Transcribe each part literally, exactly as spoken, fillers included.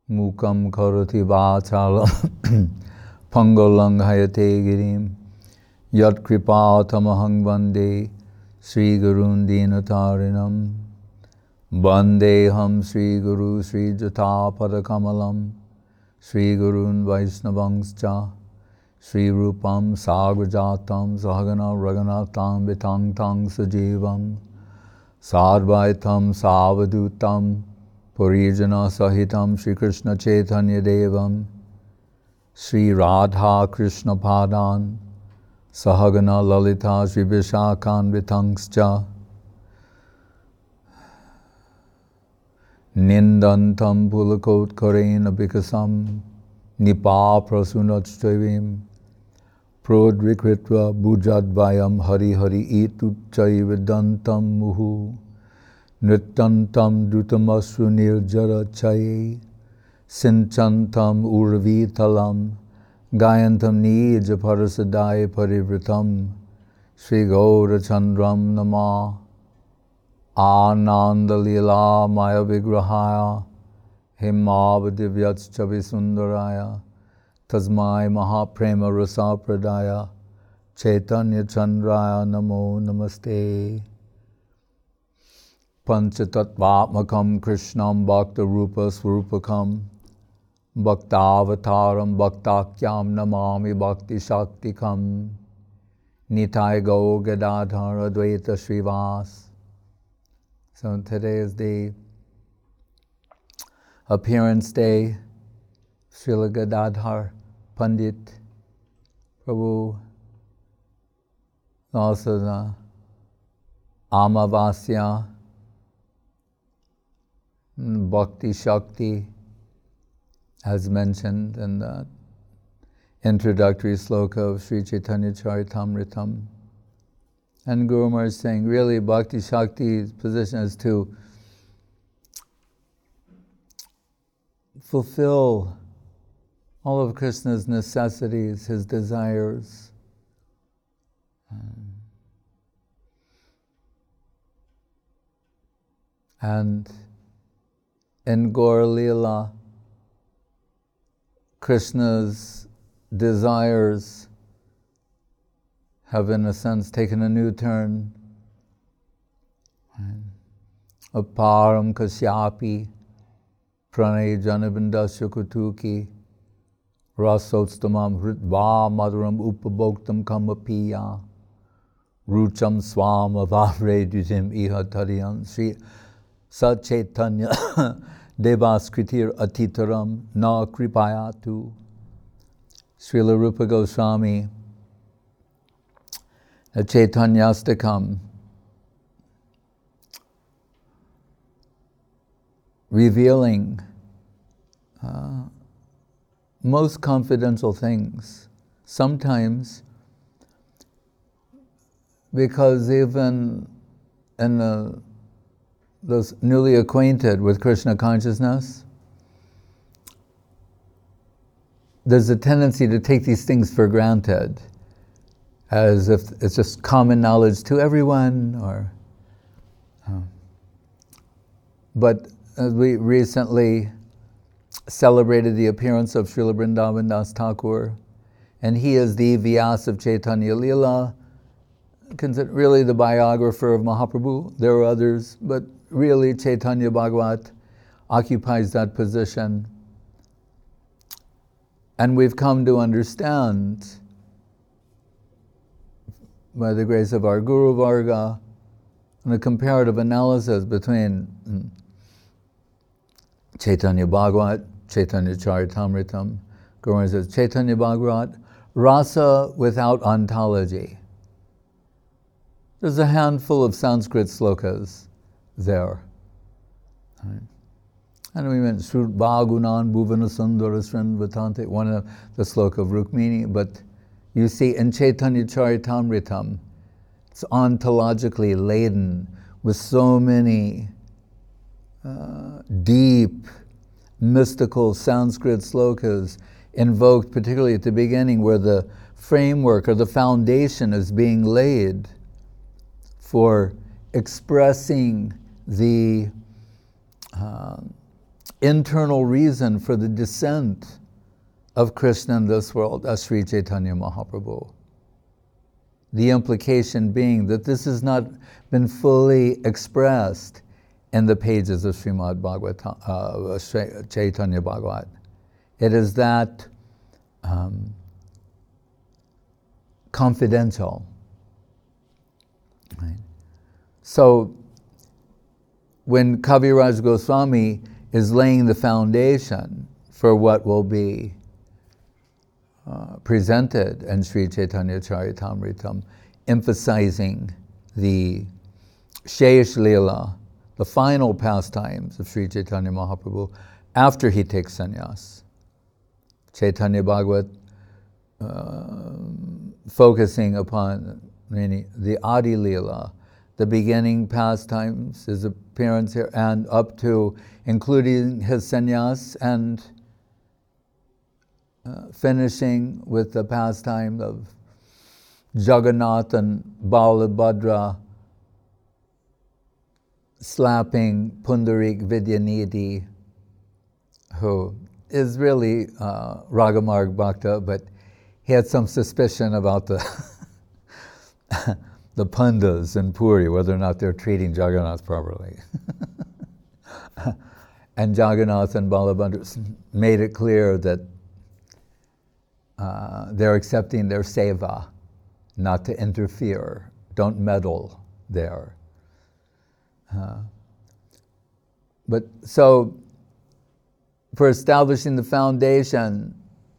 Mukam karoti vachalam pangolanghayate girim yat kripa tamahang vande Sri Gurun Dinatarinam Vandeham Sri Guru Sri Jata Padakamalam Sri Gurun Vaisnavangscha Sri Rupam Sagrajatam Sahagana Raghunatam Vitang Tang Sajivam Sarvaitam Savadutam Purijana Sahitam Sri Krishna Chaitanya Devam Sri Radha Krishna Padan Sahagana Lalita Sri Vishakhan Vitangscha Nindantam Pulakot Karena Bikasam Nipa Prasunatstavim Prodrikritva Bujadvayam Hari Hari Ituchai Vedantam Muhu Nrittantam Dutamasru Nirjara Chaye Sinchantam Urvitalam Gayantam Nija Parasadaya Parivritam Sri Gaura Chandram Nama Ananda Lila Maya Vigrahaya Himavadivyats Chavisundaraya Tasmai Mahaprema Rasa Pradaya Chaitanya Chandraya Namo Namaste Panchatattvatmakam Krishnam Bhakta Rupa Swarupakam Bhaktavataram Bhaktakyam Namami Bhakti Shaktikam Nitai Go Gadadhara Advaita Srivas. So today is the appearance day, Srila Gadadhar Pandit Prabhu, also the Amavasya, Bhakti Shakti, as mentioned in the introductory sloka of Sri Chaitanya Charitamritam. And Guru Maharaj is saying, really, Bhakti Shakti's position is to fulfill all of Krishna's necessities, his desires. And in Gaur Leela, Krishna's desires have, in a sense, taken a new turn. Aparam kasyapi pranay janabindasya kutuki rasotstamam hritva madhuram upabhoktam kamapiya rucham swam avavre dujim iha tadiyam Sri Sat Chaitanya Devaskritir Atitaram Na Kripayatu. Srila Rupa Goswami, a Chaitanyastakam, revealing uh, most confidential things. Sometimes, because even in the those newly acquainted with Krishna consciousness, there's a tendency to take these things for granted, as if it's just common knowledge to everyone, or... Uh, but as we recently celebrated the appearance of Srila Vrindavan Das Thakur, and he is the Vyas of Chaitanya Leela, consider really the biographer of Mahaprabhu. There are others, but really Chaitanya Bhagavat occupies that position. And we've come to understand, by the grace of our Guru Varga, and a comparative analysis between mm, Chaitanya Bhagavat, Chaitanya Charitamritam. Guru says, Chaitanya Bhagavat, rasa without ontology. There's a handful of Sanskrit slokas there. Right. And we meant Srut Bhagunan Bhuvana Sundara Srinvatante, one of the sloka of Rukmini, but you see in Chaitanya Charitamritam, it's ontologically laden with so many uh, deep, mystical Sanskrit slokas invoked, particularly at the beginning, where the framework or the foundation is being laid for expressing the uh, internal reason for the descent of Krishna in this world as Sri Chaitanya Mahaprabhu. The implication being that this has not been fully expressed in the pages of Srimad Bhagavatam, uh, Chaitanya Bhagavat. It is that um, confidential. Right? So when Kaviraj Goswami is laying the foundation for what will be uh, presented in Sri Chaitanya Charitamritam, emphasizing the Shesh Leela, the final pastimes of Sri Chaitanya Mahaprabhu after he takes sannyas. Chaitanya Bhagavat uh, focusing upon many, the Adi Leela, the beginning pastimes, his appearance here, and up to including his sannyas, and uh, finishing with the pastime of Jagannath and Balabhadra slapping Pundarik Vidyanidhi, who is really uh, Ragamarg Bhakta, but he had some suspicion about the the Pandas in Puri, whether or not they're treating Jagannath properly. And Jagannath and Balabhadra made it clear that uh, they're accepting their seva, not to interfere, don't meddle there. Uh, but so, for establishing the foundation,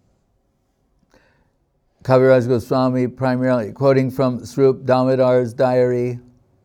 Kaviraj Goswami, primarily quoting from Swarup Damodar's diary,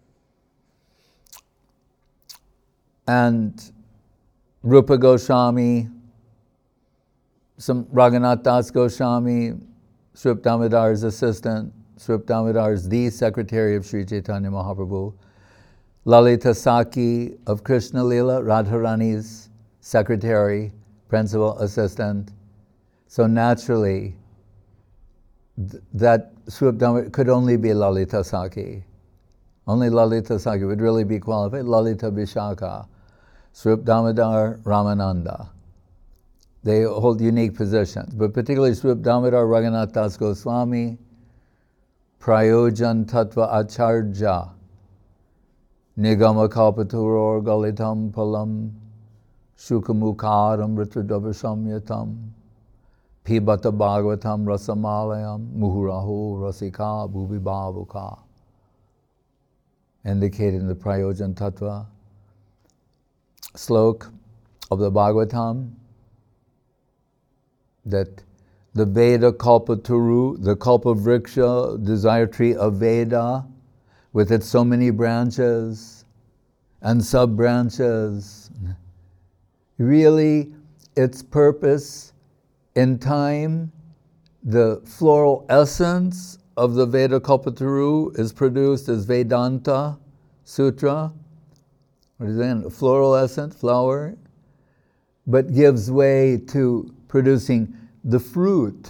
and Rupa Goswami, some Raghunath Das Goswami, Swarup Damodar's assistant, Swarup Damodar is the secretary of Sri Chaitanya Mahaprabhu, Lalita Saki of Krishna Lila, Radharani's secretary, principal assistant. So naturally, th- that Swarup Damodar could only be Lalita Saki. Only Lalita Saki would really be qualified. Lalita Vishaka, Swarup Damodar, Ramananda. They hold unique positions, but particularly Swarup Damodar, Raghunath Das Goswami, Prayojan Tattva Acharya, Nigama Kalpaturor Galitam Palam, Shukamukharam Ritradavasamyatam, Pibata Bhagavatam Rasamalayam, Muhurahu Rasika Bhuvi Bhavuka, indicating the Prayojan Tattva slok of the Bhagavatam, that the Veda Kalpaturu, the Kalpavriksha, desire tree of Veda, with its so many branches and sub-branches, really its purpose in time, the floral essence of the Veda Kalpaturu is produced as Vedanta Sutra. What is that? Floral essence, flower, but gives way to producing the fruit,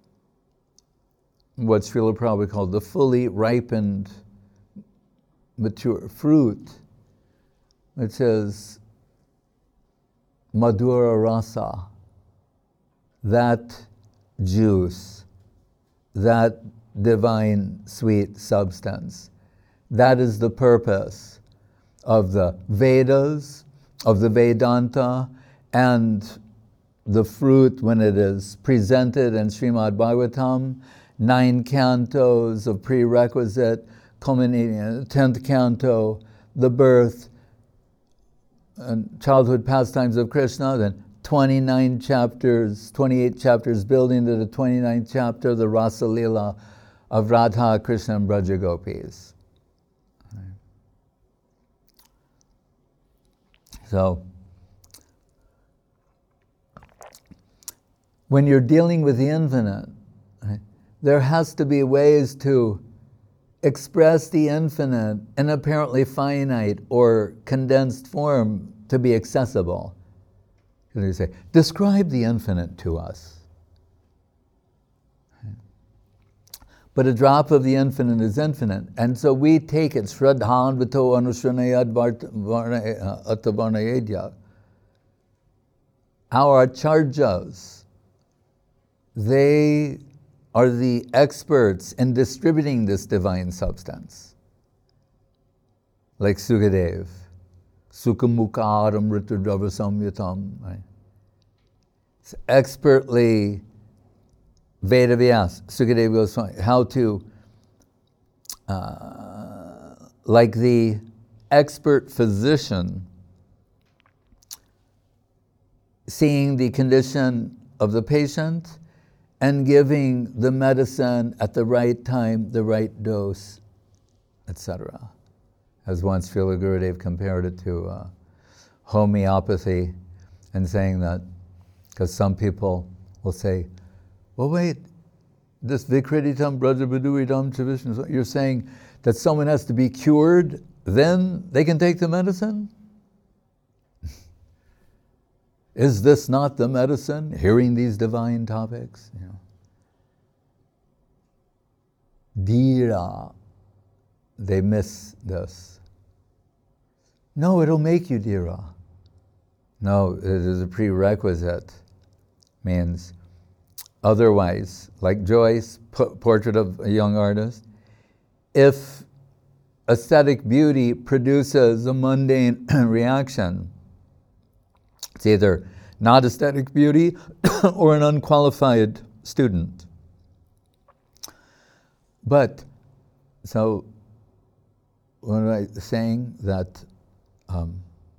what Srila Prabhupada called the fully ripened, mature fruit. It says Madhura Rasa, that juice, that divine sweet substance. That is the purpose of the Vedas, of the Vedanta, and the fruit when it is presented in Srimad Bhagavatam, nine cantos of prerequisite, culminating in the tenth canto, the birth and childhood pastimes of Krishna, then twenty-nine chapters, twenty-eight chapters building to the twenty-ninth chapter, the Rasa Leela of Radha, Krishna, and Braja Gopis. So, when you're dealing with the infinite, right, there has to be ways to express the infinite in apparently finite or condensed form to be accessible. You say, describe the infinite to us. But a drop of the infinite is infinite. And so we take it, Shraddhan Vito Anushanayad Atavarnayadya. our acharyas, they are the experts in distributing this divine substance. Like Sukadev, Sukhamukaram Ritudava Samyatam, right? It's expertly Vedavyas, Sukadev Goswami, how to, uh, like the expert physician, seeing the condition of the patient and giving the medicine at the right time, the right dose, et cetera. As once Srila Gurudev compared it to uh, homeopathy, and saying that, because some people will say, well, wait, this Vikreditam Brajabaduidam Chavishnu, you're saying that someone has to be cured, then they can take the medicine? Is this not the medicine? Hearing these divine topics, you know. Dhira, they miss this. No, it'll make you dhira. No, it is a prerequisite. Means otherwise, like Joyce, Portrait of a Young Artist, if aesthetic beauty produces a mundane reaction, it's either not aesthetic beauty or an unqualified student. But, so, what am I saying? That, um,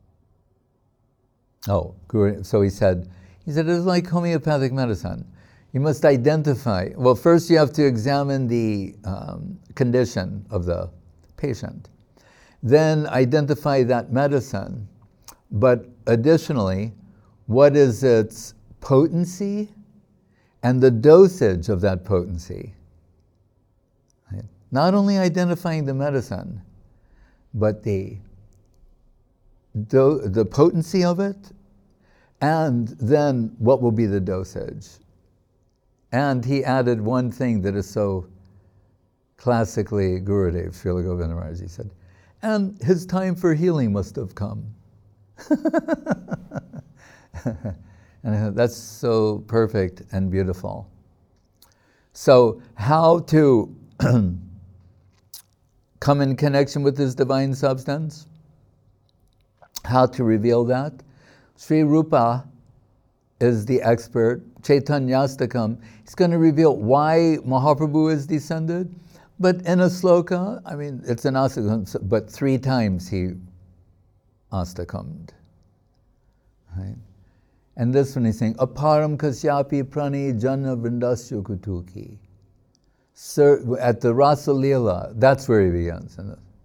oh, so he said, he said, it's like homeopathic medicine. You must identify, well, first you have to examine the um, condition of the patient. Then identify that medicine. But additionally, what is its potency and the dosage of that potency? Right? Not only identifying the medicine, but the, do, the potency of it, and then what will be the dosage. And he added one thing that is so classically Gurudev, Srila Govinda Maharaj, he said, and his time for healing must have come. And that's so perfect and beautiful. So how to come in connection with this divine substance? How to reveal that? Sri Rupa is the expert. Chaitanyastakam, he's going to reveal why Mahaprabhu is descended. But in a sloka, I mean, it's an astakam, but three times he astakammed. Right? And this one he's saying, Aparam kasyapi prani jana vrindasya kutuki. Sir, at the Rasa Leela, that's where he begins.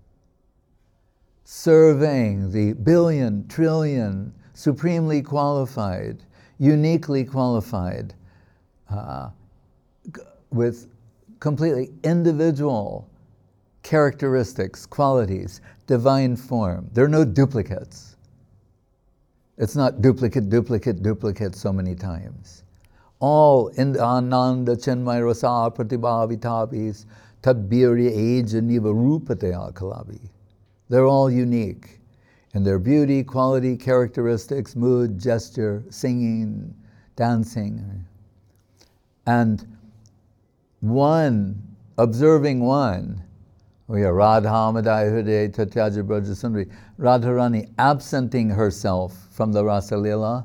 Serving the billion, trillion, supremely qualified, uniquely qualified, uh, with completely individual characteristics, qualities, divine form. There are no duplicates. It's not duplicate, duplicate, duplicate so many times. All in Ananda Chenmay Rasa Pratibhavitabhis Tabbirya Aja Niva Rupateya Kalavi. They're all unique in their beauty, quality, characteristics, mood, gesture, singing, dancing. And one, observing one, we are Radha Madhya Hriday Tatyaja Braja Sundari, Radharani absenting herself from the Rasa Leela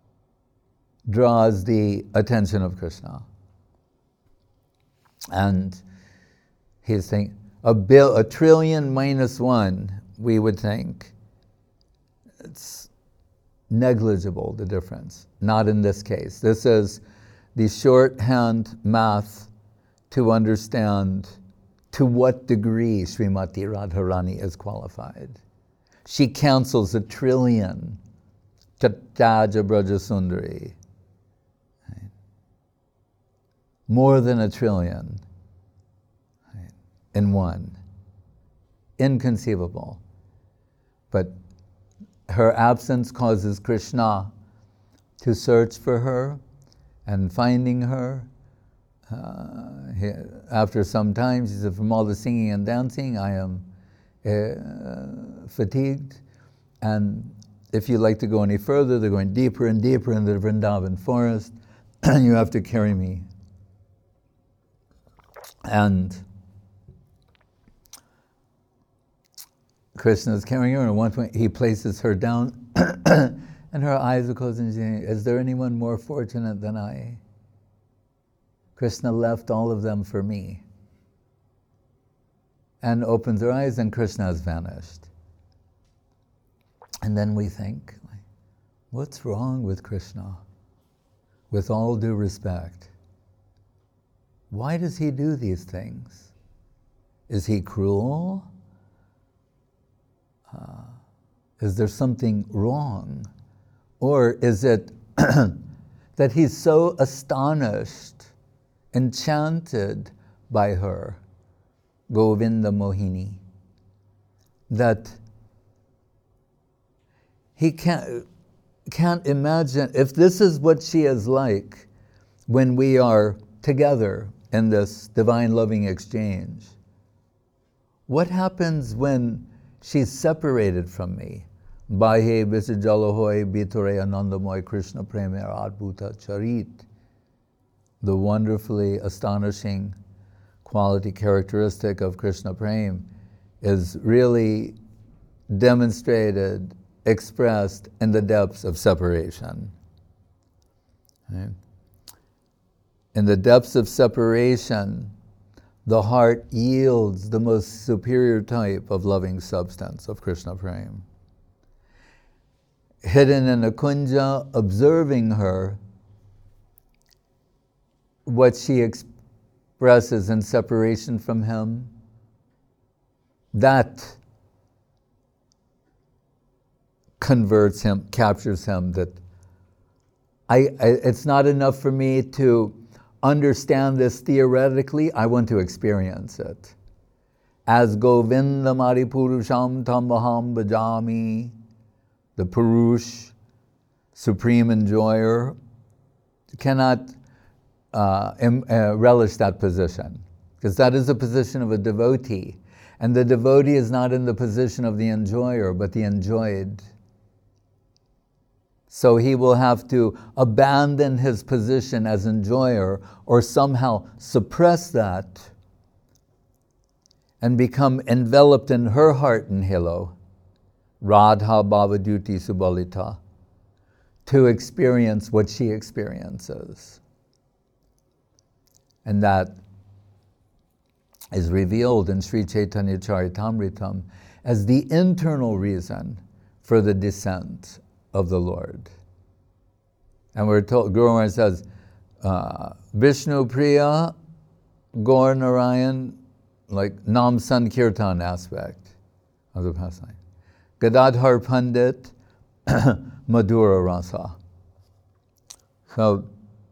draws the attention of Krishna. And he's saying, a, bill, a trillion minus one, we would think, it's negligible, the difference. Not in this case. This is the shorthand math to understand to what degree Srimati Radharani is qualified. She cancels a trillion, Tatyaja Braja Sundari. Right? More than a trillion, right? In one. Inconceivable. But her absence causes Krishna to search for her, and finding her, uh, he, after some time, she said, from all the singing and dancing, I am uh, fatigued, and if you like to go any further, they're going deeper and deeper into the Vrindavan forest, and you have to carry me. And Krishna is carrying her, and at one point he places her down, and her eyes are closed, and she's saying, is there anyone more fortunate than I? Krishna left all of them for me. And opens her eyes, and Krishna has vanished. And then we think, what's wrong with Krishna? With all due respect, why does he do these things? Is he cruel? Uh, is there something wrong? Or is it that he's so astonished, enchanted by her, Govinda Mohini, that he can't, can't imagine, if this is what she is like when we are together in this divine loving exchange, what happens when she's separated from me? Bahe Visijalahoy Bitore Anandamoy Krishna Premer Adbhuta Charit. The wonderfully astonishing quality characteristic of Krishna Prem is really demonstrated, expressed in the depths of separation. Right? In the depths of separation, the heart yields the most superior type of loving substance of Krishna Prem. Hidden in a kunja, observing her, what she expresses in separation from him, that converts him, captures him, that I, I it's not enough for me to understand this theoretically, I want to experience it. As Govinda Mari Purusham Tambaham Bhajami, the Purush, supreme enjoyer, cannot uh, im- uh, relish that position, because that is the position of a devotee. And the devotee is not in the position of the enjoyer, but the enjoyed. So he will have to abandon his position as enjoyer, or somehow suppress that and become enveloped in her heart and halo, Radha Bhavaduti Subalita, to experience what she experiences. And that is revealed in Sri Chaitanya Charitamritam as the internal reason for the descent of the Lord. And we're told, Guru Maharaj says, uh, Vishnu Priya, Gaur Narayan, like Nam Sankirtan aspect of the pastime. Gadadhar Pandit, Madhura Rasa. So,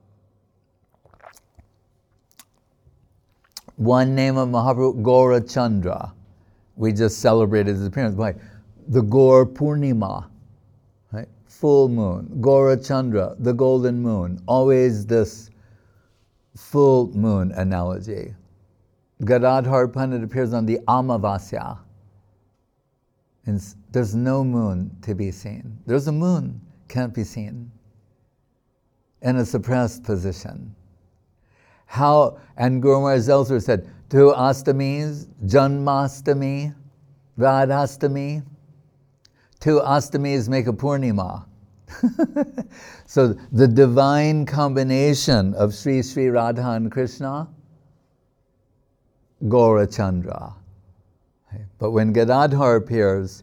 one name of Mahaprabhu, Gaura Chandra. We just celebrated his appearance by the Gaur Purnima, right? Full moon. Gaura Chandra, the golden moon. Always this full moon analogy. Gadadhar Pandit appears on the Amavasya. And there's no moon to be seen. There's a moon, can't be seen. In a suppressed position. How, and Guru Maharaj elsewhere said, two Astamis, Janmastami, Radhastami, two Astamis make a Purnima. So the divine combination of Sri Sri Radha and Krishna, Gaura Chandra. But when Gadadhar appears,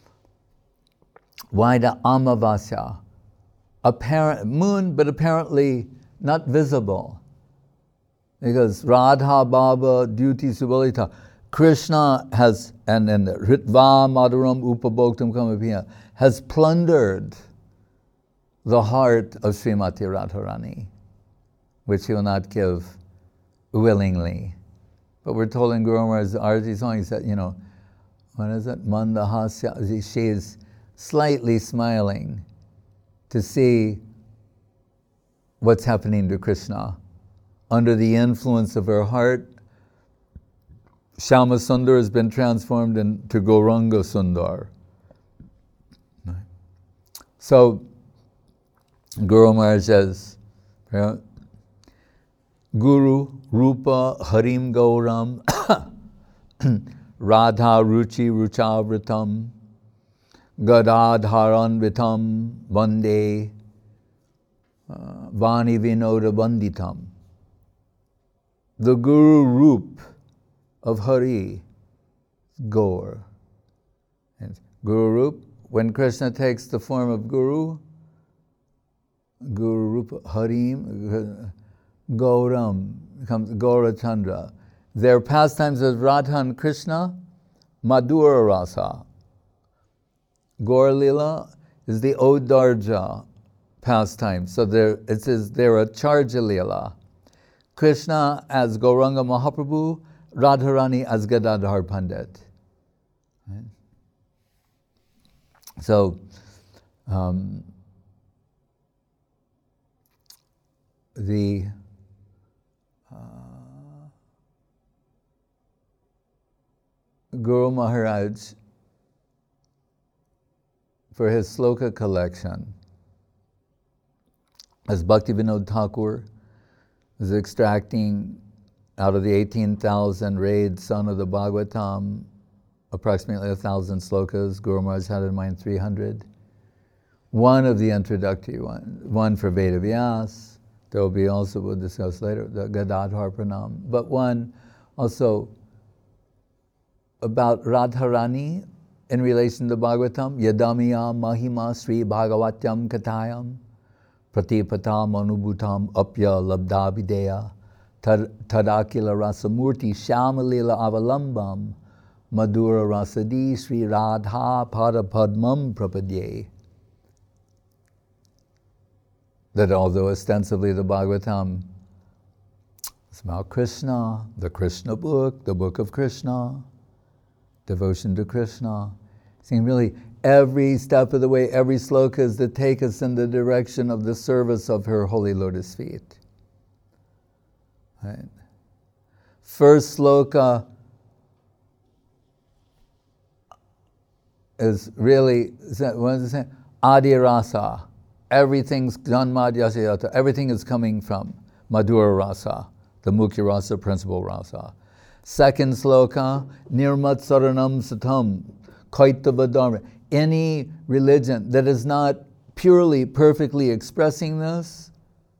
why the Amavasya? Apparent moon, but apparently not visible. Because Radha Baba Duty Subalita, Krishna has, and then Ritva Madhuram Upabhoktam Kamapya, has plundered the heart of Srimati Radharani, which he will not give willingly. But we're told in Guru Maharaj's Arati song, he said, you know, what is it? Mandahasya, she is slightly smiling to see what's happening to Krishna. Under the influence of her heart, Shama Sundar has been transformed into Gauranga Sundar. So, Guru Maharaj says, you know, Guru Rupa Harim Gauram Radha Ruchi Ruchavritam Gadadharan Vitam Vande uh, Vani Vinoda Banditam. The Guru Roop of Hari, Gaur. And Guru Roop, when Krishna takes the form of Guru, Guru Rupa Harim, Gauram becomes Gaurachandra. Their pastimes as Radha and Krishna, Madhura Rasa. Gaur Lila is the Odarja pastime. So there, it says they're a Charja Lila. Krishna as Gauranga Mahaprabhu, Radharani as Gadadhar Pandit. Right? So, um, the uh, Guru Maharaj, for his sloka collection, as Bhaktivinoda Thakur is extracting out of the eighteen thousand raid son of the Bhagavatam, approximately a thousand slokas. Guru Maharaj had in mind three hundred. One of the introductory one, one for Veda Vyas. There will be also, we'll discuss later, the Gadadhar Pranam. But one also about Radharani in relation to Bhagavatam. Yadamiya Mahima Sri Bhagavatyam Katayam Pratipatam Anubhutam Apya Labdha Videya Tadakila Rasamurti Shamalila Avalambam Madhura Rasadi Sri Radha Padapadmam Prapadye. That although ostensibly the Bhagavatam is about Krishna, the Krishna book, the book of Krishna, devotion to Krishna, seeing really every step of the way, every sloka is to take us in the direction of the service of her holy lotus feet. Right? First sloka is really, what does it say? Adi Rasa. Everything's Janmadhyasayata, everything is coming from Madhura Rasa, the Mukhya Rasa, principal Rasa. Second sloka, Nirmat Saranam Satam, Kaitava Dharma. Any religion that is not purely, perfectly expressing this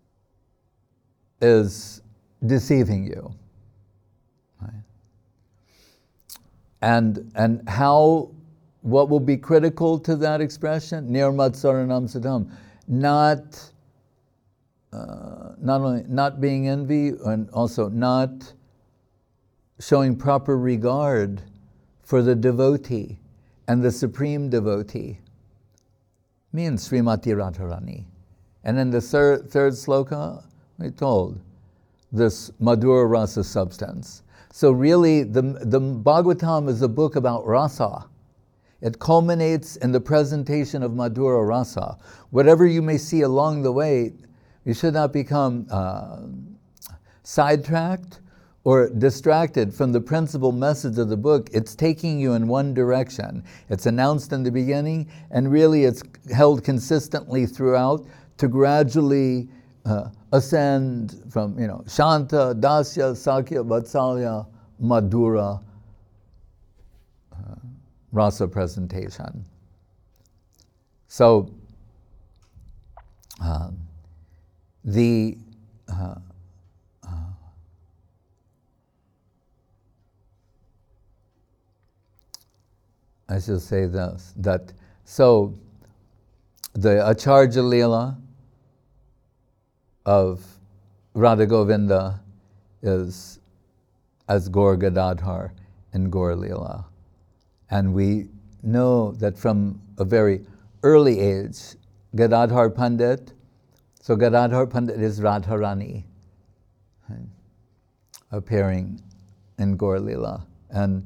is deceiving you. Right? And, and how, what will be critical to that expression? Nirmat Saranam Satam. Not, uh, not only not being envy, and also not showing proper regard for the devotee and the supreme devotee, means Srimati Radharani. And in the third, third sloka, we told this Madhura Rasa substance. So really, the, the Bhagavatam is a book about rasa. It culminates in the presentation of Madhura Rasa. Whatever you may see along the way, you should not become uh, sidetracked or distracted from the principal message of the book. It's taking you in one direction. It's announced in the beginning, and really it's held consistently throughout to gradually uh, ascend from, you know, Shanta, Dasya, Sakya, Vatsalya, Madhura, uh, Rasa presentation. So, um, the uh, uh, I should say this, that so the Acharya Leela of Radha Govinda is as Gaur Gadadhar in Gaur Leela. And we know that from a very early age, Gadadhar Pandit, so Gadadhar Pandit is Radharani, right, appearing in Gaur Leela. And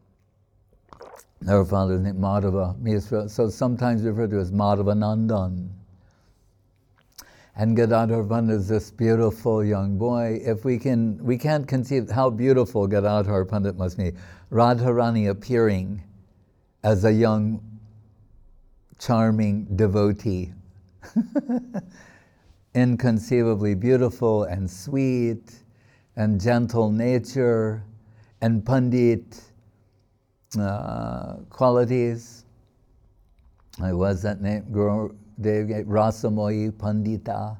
her father's name Madhava, so sometimes referred to as Madhava Nandan. And Gadadhar Pandit is this beautiful young boy. If we can, we can't conceive how beautiful Gadadhar Pandit must be. Radharani appearing as a young charming devotee. Inconceivably beautiful and sweet and gentle nature and pandit uh, qualities. I was that name, Guru Dev gave Rasamoyi Pandita.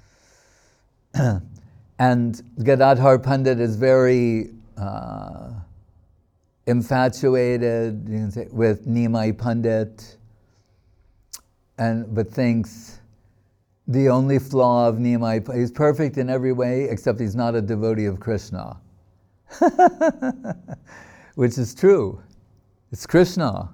And Gadadhar Pandit is very uh, infatuated, you can say, with Nimai Pandit, and but thinks the only flaw of Nimai, he's perfect in every way except he's not a devotee of Krishna. Which is true. It's Krishna.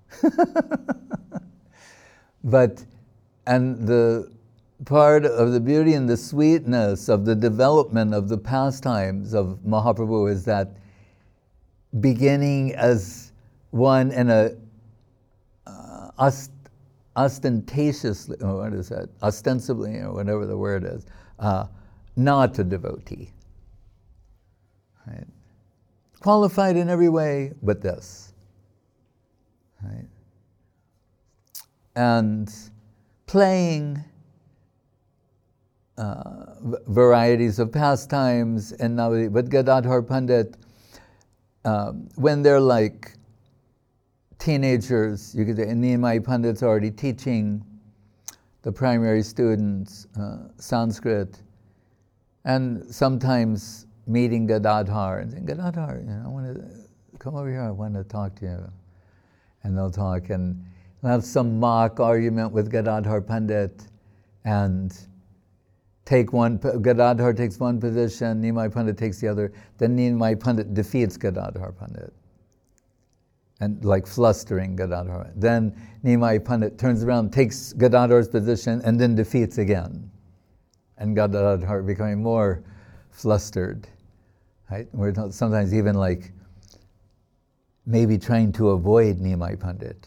But, and the part of the beauty and the sweetness of the development of the pastimes of Mahaprabhu is that beginning as one in a uh, ost- ostentatiously, or what is that, ostensibly, or whatever the word is, uh, not a devotee. Right? Qualified in every way but this. Right? And playing uh, v- varieties of pastimes, and now, but Gadadhar Pandit, um, when they're like teenagers, you could say, and Nimai Pandit's already teaching the primary students uh, Sanskrit, and sometimes meeting Gadadhar and saying, Gadadhar, you know, I want to come over here, I want to talk to you. And they'll talk, and they'll have some mock argument with Gadadhar Pandit, and take one, Gadadhar takes one position, Nimai Pandit takes the other, then Nimai Pandit defeats Gadadhar Pandit. And like flustering Gadadhar. Then Nimai Pandit turns around, takes Gadadhar's position, and then defeats again. And Gadadhar becoming more flustered. Right? We're sometimes even like maybe trying to avoid Nimai Pandit.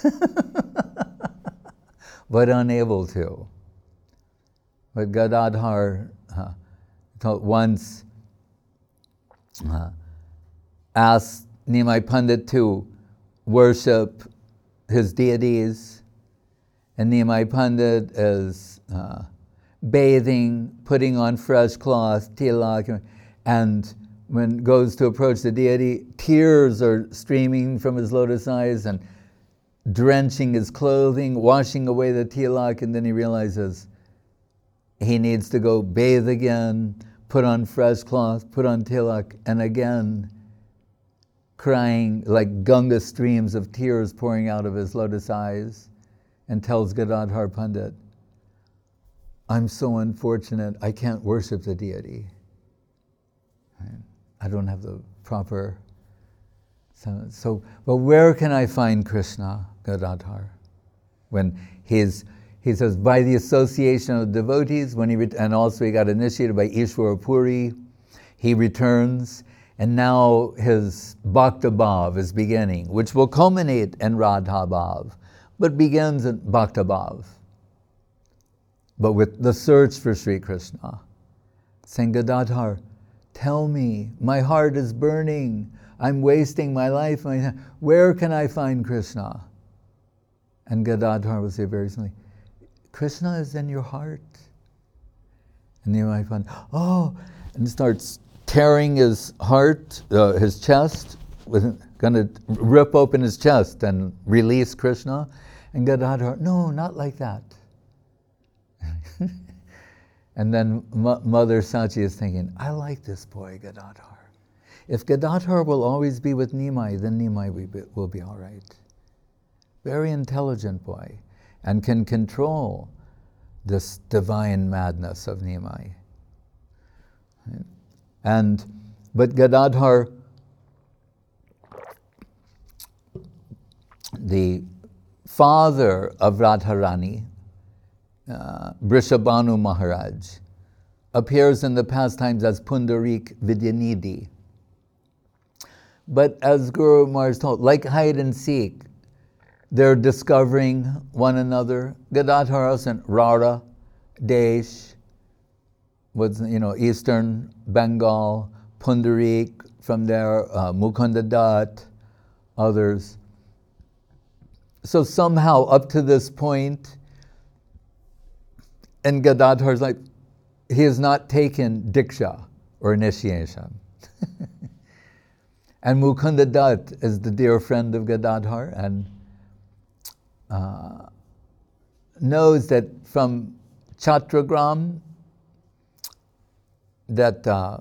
But unable to. But Gadadhar uh, once uh, asked Nimai Pandit to worship his deities, and Nimai Pandit is uh, bathing, putting on fresh cloth, tilak, and when goes to approach the deity, tears are streaming from his lotus eyes and drenching his clothing, washing away the tilak, and then he realizes he needs to go bathe again, put on fresh cloth, put on tilak, and again crying like Ganga streams of tears pouring out of his lotus eyes, and tells Gadadhar Pandit, I'm so unfortunate, I can't worship the deity. Right? I don't have the proper... So, so, but where can I find Krishna, Gadadhar? When he's, he says, by the association of devotees, when he ret- and also he got initiated by Ishwara Puri, he returns, and now his Bhakta Bhav is beginning, which will culminate in Radha Bhav, but begins at Bhakta Bhav, but with the search for Sri Krishna. Saying, Gadadhar, tell me, my heart is burning, I'm wasting my life, my, where can I find Krishna? And Gadadhar will say very simply, Krishna is in your heart. And you might find, oh, and starts tearing his heart, uh, his chest, with going to rip open his chest and release Krishna. And Gadadhar, no, not like that. And then M- Mother Sachi is thinking, I like this boy, Gadadhar. If Gadadhar will always be with Nimai, then Nimai will be, will be all right. Very intelligent boy, and can control this divine madness of Nimai. And, but Gadadhar, the father of Radharani, uh, Brishabhanu Maharaj, appears in the pastimes as Pundarik Vidyanidhi. But as Guru Maharaj told, like hide and seek, they're discovering one another. Gadadhar and Rara, Desh, was, you know, Eastern Bengal, Pundarik, from there, uh, Mukunda Dutt, others. so somehow up to this point, in Gadadhar's life, he has not taken Diksha or initiation. And Mukunda Dutt is the dear friend of Gadadhar and uh, knows that from Chatragram that uh,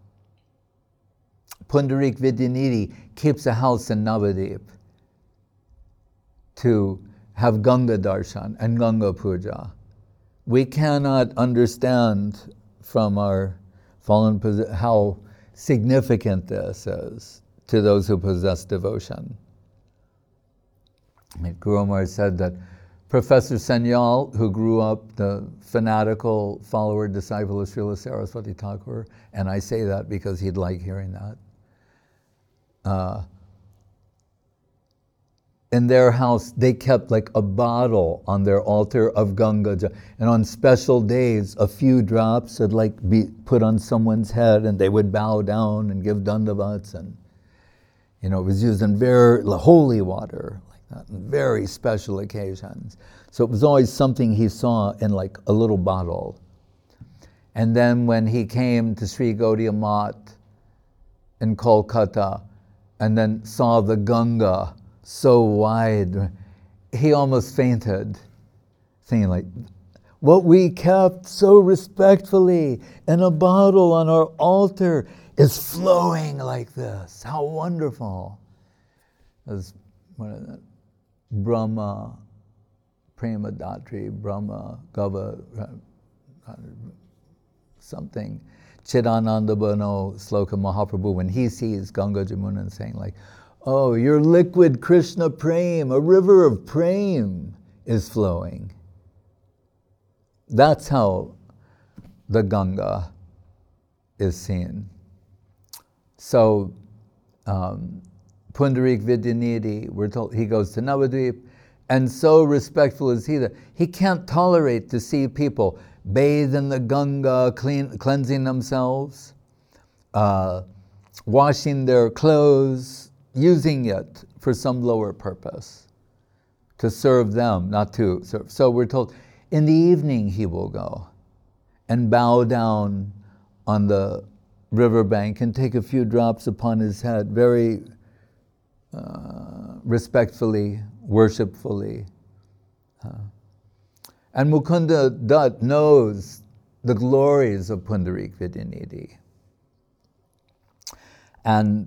Pundarik Vidyanidhi keeps a house in Navadip to have Ganga Darshan and Ganga Puja. We cannot understand from our fallen position how significant this is to those who possess devotion. Guru Maharaj said that Professor Senyal, who grew up the fanatical follower, disciple of Srila Saraswati Thakur, and I say that because he'd like hearing that, uh, in their house, they kept like a bottle on their altar of Ganga. And on special days, a few drops would like be put on someone's head and they would bow down and give dandavats. And, you know, it was used in very holy water, like that, on very special occasions. So it was always something he saw in like a little bottle. And then when he came to Sri Gaudiya Math in Kolkata and then saw the Ganga so wide, he almost fainted, thinking like, what we kept so respectfully in a bottle on our altar is flowing like this. How wonderful. As what is that? Brahma, Prema Datri, Brahma, Gava, uh, something. Chidananda Bano Sloka Mahaprabhu, when he sees Ganga Jamuna saying like, oh, your liquid Krishna Prem, a river of Prem is flowing. That's how the Ganga is seen. So, um, Pundarik Vidyanidhi, we're told he goes to Navadvip, and so respectful is he that he can't tolerate to see people bathe in the Ganga, clean, cleansing themselves, uh, washing their clothes, using it for some lower purpose, to serve them, not to serve. So we're told, in the evening he will go and bow down on the riverbank and take a few drops upon his head, very uh, respectfully, worshipfully. Uh, and Mukunda Dutt knows the glories of Pundarik Vidyanidhi. And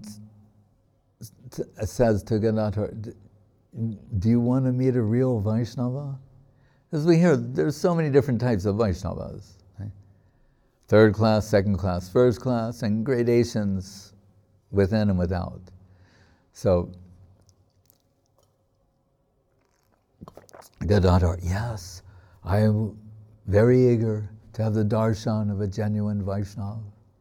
says to Gadadhar, do you want to meet a real Vaishnava? As we hear, there's so many different types of Vaishnavas. Right? Third class, second class, first class, and gradations within and without. So, Gadadhar, yes, I am very eager to have the darshan of a genuine Vaishnava.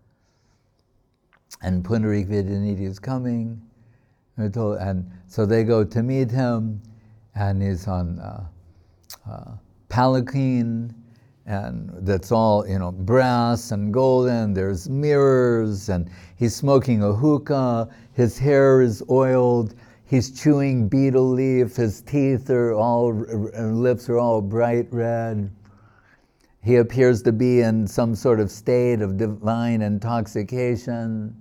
And Pundarik Vidyanidhi is coming. And so they go to meet him, and he's on uh, uh, palanquin, and that's all, you know, brass and golden. There's mirrors, and he's smoking a hookah. His hair is oiled. He's chewing betel leaf. His teeth are all, and lips are all bright red. He appears to be in some sort of state of divine intoxication.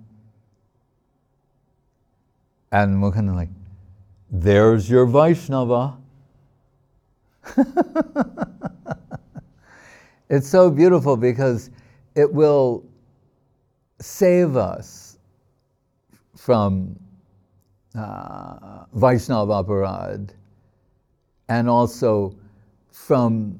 And Mukunda like, there's your Vaishnava. It's so beautiful because it will save us from uh, Vaishnava aparad and also from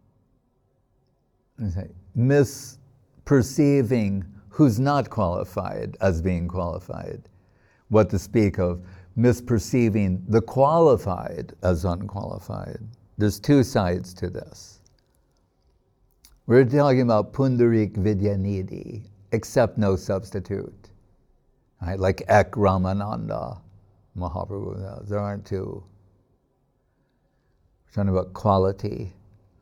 say, misperceiving who's not qualified as being qualified. What to speak of misperceiving the qualified as unqualified. There's two sides to this. We're talking about Pundarik Vidyanidhi, except no substitute. Right? Like Ek Ramananda Mahaprabhu, there aren't two. We're talking about quality.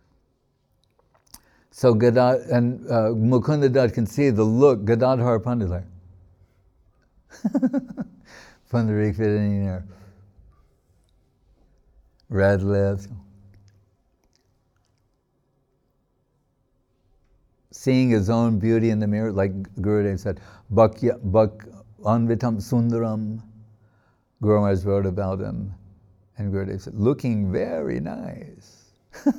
So Gadad, and uh, Mukunda Dutt can see the look, Gadadhar Pandit like, Pundarik Vidyanidhi. red lips. Seeing his own beauty in the mirror, like Gurudev said, Bhakya, Bhak Anvitam Sundaram. Guru Maharaj wrote about him, and Gurudev said, looking very nice.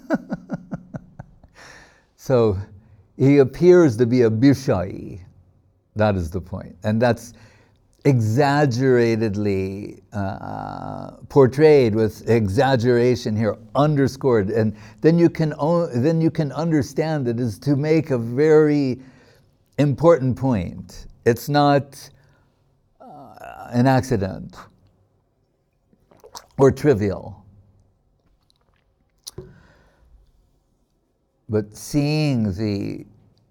So he appears to be a Bishai. That is the point. And that's exaggeratedly uh, portrayed with exaggeration here, underscored, and then you can o- then you can understand it is to make a very important point. It's not uh, an accident or trivial. But seeing the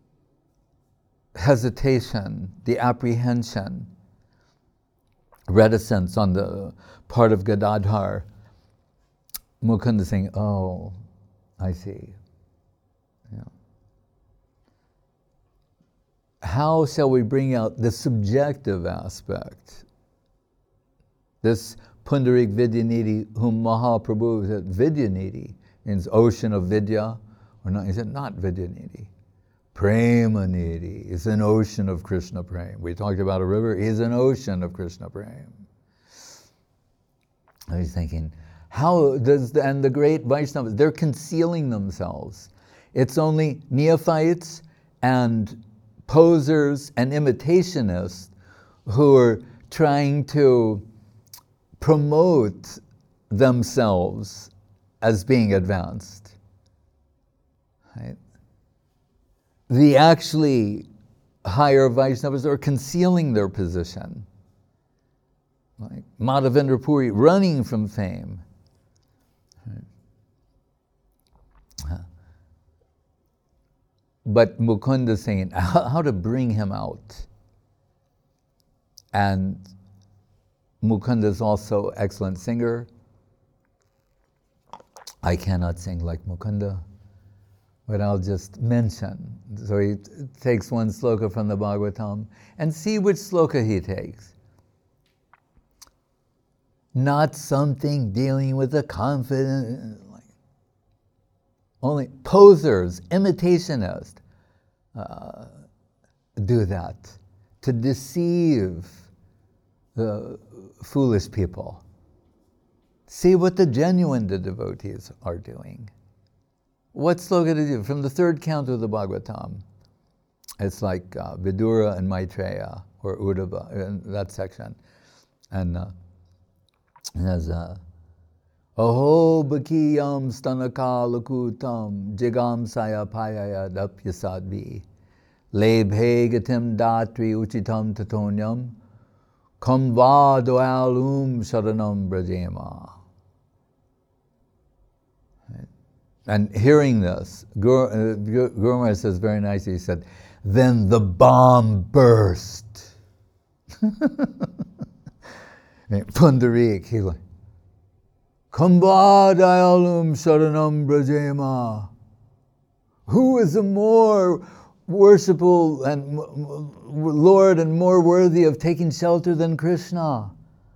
hesitation, the apprehension, reticence on the part of Gadadhar, Mukunda saying, oh, I see. Yeah. How shall we bring out the subjective aspect? This Pundarik Vidyanidhi, whom Mahaprabhu said, Vidyanidhi means ocean of Vidya, or not, he said not Vidyanidhi. Premanidhi is an ocean of Krishna Prem. We talked about a river, he's an ocean of Krishna Prem. I was thinking, how does, the, and the great Vaishnavas, they're concealing themselves. It's only neophytes and posers and imitationists who are trying to promote themselves as being advanced. Right? The actually higher Vaishnavas are concealing their position. Like Madhavendra Puri running from fame. Right. But Mukunda saying how, how to bring him out. And Mukunda is also an excellent singer. I cannot sing like Mukunda, but I'll just mention. So he t- takes one sloka from the Bhagavatam, and see which sloka he takes. Not something dealing with a confident, like, only posers, imitationists uh, do that to deceive the foolish people. See what the genuine devotees are doing. What sloka did you do? From the third canto of the Bhagavatam. It's like uh, Vidura and Maitreya, or Uddhava, in that section. And uh, it has, uh, Aho bakiyam stanakalakutam jigam saya payaya dapyasadvi lebhe gatim datri uchitam tatonyam kamva doalum sharanam brajema. And hearing this, Guru, uh, Guru Maharaj says very nicely, he said, then the bomb burst. Pundarik, he's like, Kamba dayalum sharanam brajema. Who is a more worshipful and Lord and more worthy of taking shelter than Krishna?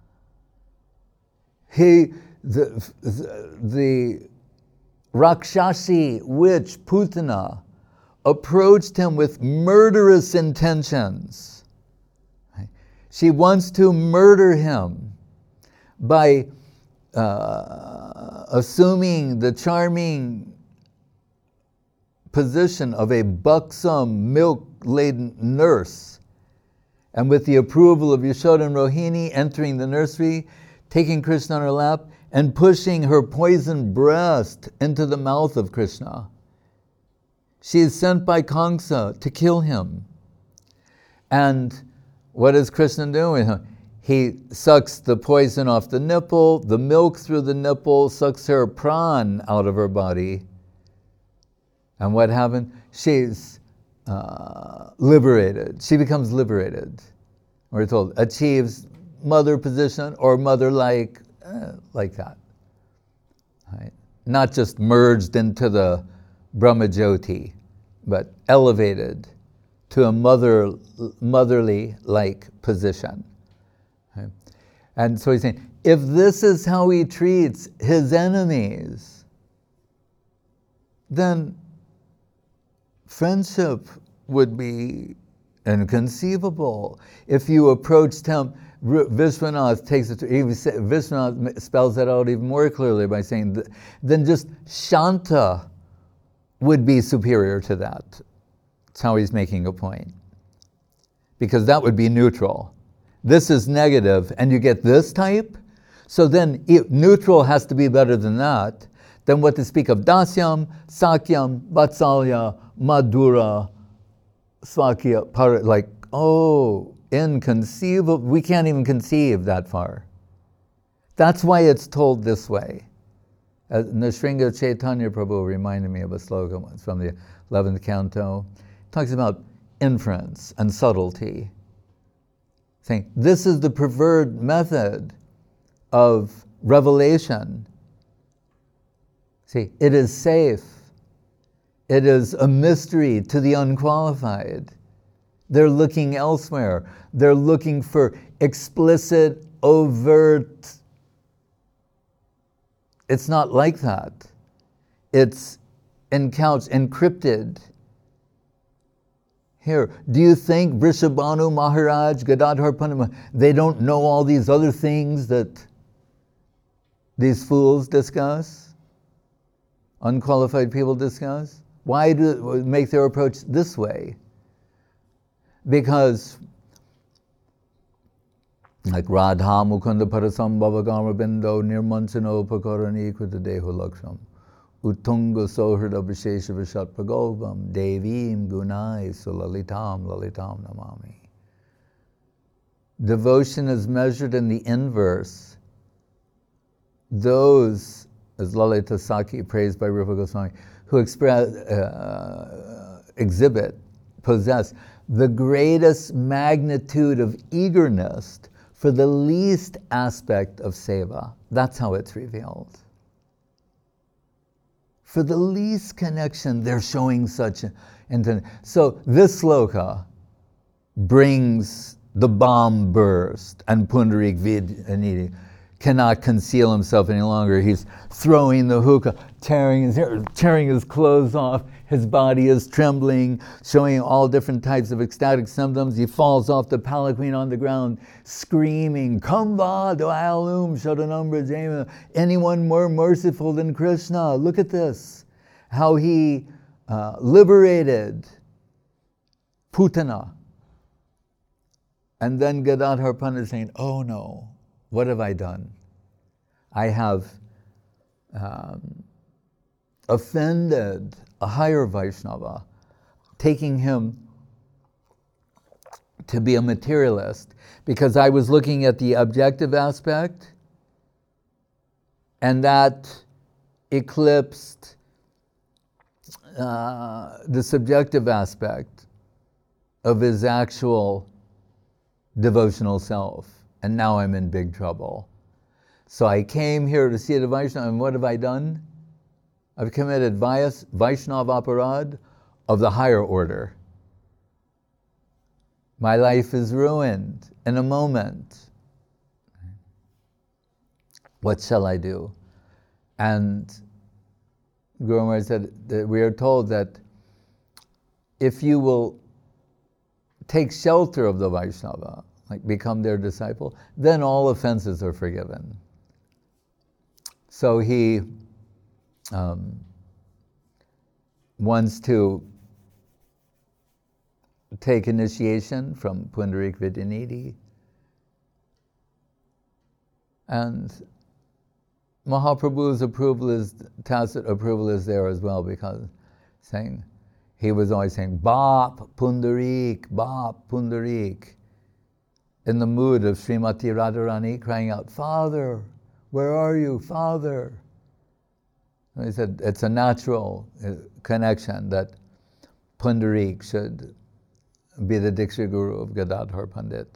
He, the, the, the Rakshasi witch Putana approached him with murderous intentions. She wants to murder him by uh, assuming the charming position of a buxom, milk-laden nurse. And with the approval of Yashoda and Rohini, entering the nursery, taking Krishna on her lap, and pushing her poisoned breast into the mouth of Krishna. She is sent by Kamsa to kill him. And what does Krishna do with him? He sucks the poison off the nipple, the milk through the nipple, sucks her pran out of her body. And what happened? She's uh, liberated. She becomes liberated. We're told, achieves mother position or mother-like, uh, like that. Right? Not just merged into the Brahmajyoti, but elevated to a mother, motherly-like position. Right? And so he's saying, if this is how he treats his enemies, then friendship would be inconceivable. If you approached him, Vishwanath takes it to, Vishwanath spells that out even more clearly by saying, then just Shanta would be superior to that. That's how he's making a point. Because that would be neutral. This is negative, and you get this type, so then if neutral has to be better than that. Then what to speak of Dasyam, Sakyam, Vatsalya, Madhura, Svakya, Par, like, oh, inconceivable. We can't even conceive that far. That's why it's told this way. Uh, Nrsimha Chaitanya Prabhu reminded me of a sloka once from the eleventh canto. It talks about inference and subtlety. Saying, this is the preferred method of revelation. See, it is safe. It is a mystery to the unqualified. They're looking elsewhere. They're looking for explicit, overt. It's not like that. It's encouched, encrypted. Here, do you think Vrishabhanu Maharaj, Gadadhar Pandit, they don't know all these other things that these fools discuss? Unqualified people discuss? Why do they make their approach this way? Because, like Radha Mukunda Parasambhava Gamrabindo Nirmanchano Pakarani Kritadehu Laksham Uttunga Sohrada Vishesha Vishatpagovam Devim Gunai Sulalitam Lalitam Namami. Devotion is measured in the inverse. Those, as Lalita Saki, praised by Rupa Goswami, who express, uh, exhibit, possess the greatest magnitude of eagerness for the least aspect of seva. That's how it's revealed. For the least connection, they're showing such intent. So this sloka brings the bomb burst, and Pundarik Vidyanidhi cannot conceal himself any longer. He's throwing the hookah, tearing his hair, tearing his clothes off. His body is trembling, showing all different types of ecstatic symptoms. He falls off the palanquin on the ground, screaming, Kamba Dayalum Sharanam Brajema. Anyone more merciful than Krishna? Look at this. How he uh, liberated Putana. And then Gadadhar Pandit saying, oh no, what have I done? I have um, offended a higher Vaishnava, taking him to be a materialist, because I was looking at the objective aspect, and that eclipsed uh, the subjective aspect of his actual devotional self. And now I'm in big trouble. So I came here to see the Vaishnava, and what have I done? I've committed Vaishnava aparad of the higher order. My life is ruined in a moment. What shall I do? And Guru Maharaj said that we are told that if you will take shelter of the Vaishnava, like become their disciple, then all offenses are forgiven. So he um, wants to take initiation from Pundarik Vidyanidhi. And Mahaprabhu's approval is, tacit approval is there as well, because saying, he was always saying, Bap Pundarik, Bap Pundarik, in the mood of Srimati Radharani crying out, Father, where are you, Father? And he said, it's a natural connection that Pundarik should be the Diksha Guru of Gadadhar Pandit.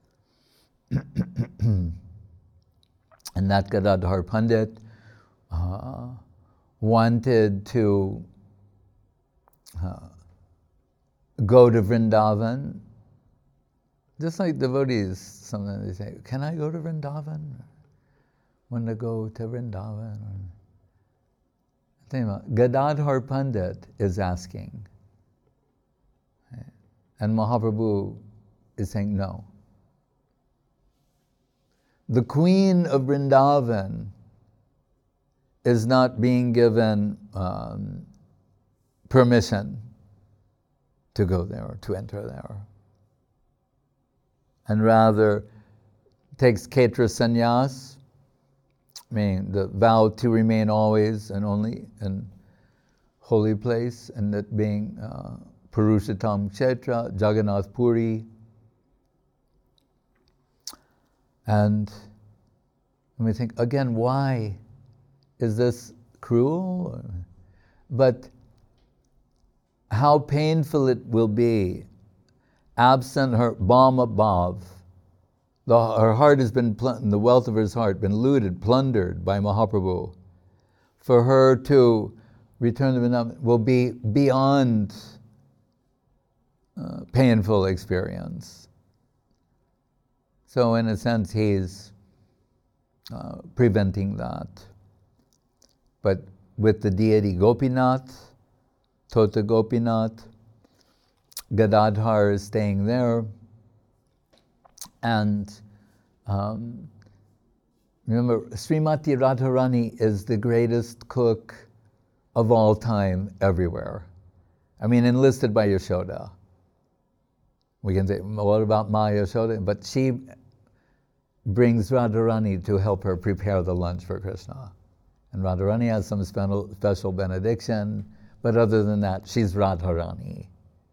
And that Gadadhar Pandit uh, wanted to uh, go to Vrindavan. Just like devotees, sometimes they say, can I go to Vrindavan? want to go to Vrindavan. Gadadhar Pandit is asking. And Mahaprabhu is saying no. The Queen of Vrindavan is not being given um, permission to go there, to enter there. And rather takes Ketra Sannyas, meaning the vow to remain always and only in holy place, and that being uh, Purushotam Kshetra, Jagannath Puri. And we think, again, why is this cruel? But how painful it will be, absent her Bham above. The, her heart has been, the wealth of her heart, been looted, plundered by Mahaprabhu. For her to return to Vrindavan will be beyond uh, painful experience. So in a sense, he's uh, preventing that. But with the deity Gopinath, Tota Gopinath, Gadadhar is staying there. And um, remember, Srimati Radharani is the greatest cook of all time everywhere. I mean, enlisted by Yashoda. We can say, what about Ma Yashoda? But she brings Radharani to help her prepare the lunch for Krishna. And Radharani has some special, special benediction, but other than that, she's Radharani.